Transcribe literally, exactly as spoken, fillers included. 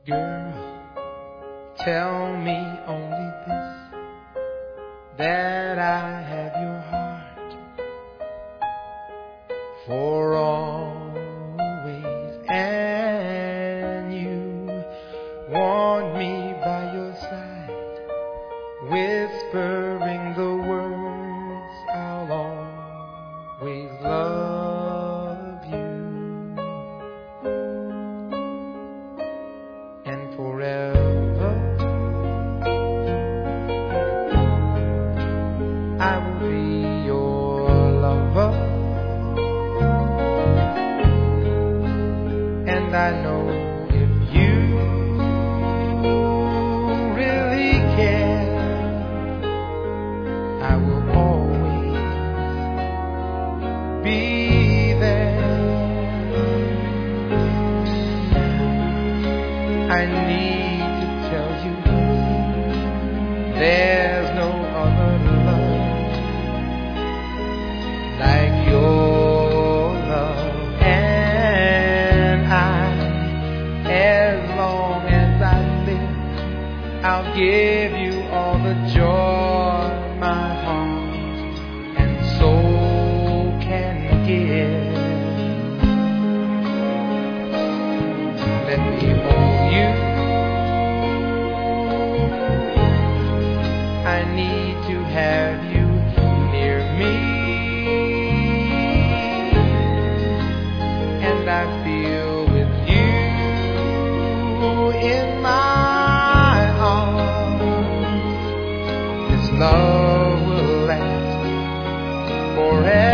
Girl, tell me only this, that I have your heart for always, and you want me by your side, whispering the words, I'll always love you, and forever I will be your lover, and I know if you really care, I will always be there. I need to tell you there's no other love like your love, and I, as long as I live, I'll give you all the joy my heart and soul can give. Let me hold you, I need to have you near me, and I feel with you in my arms, this love will last forever.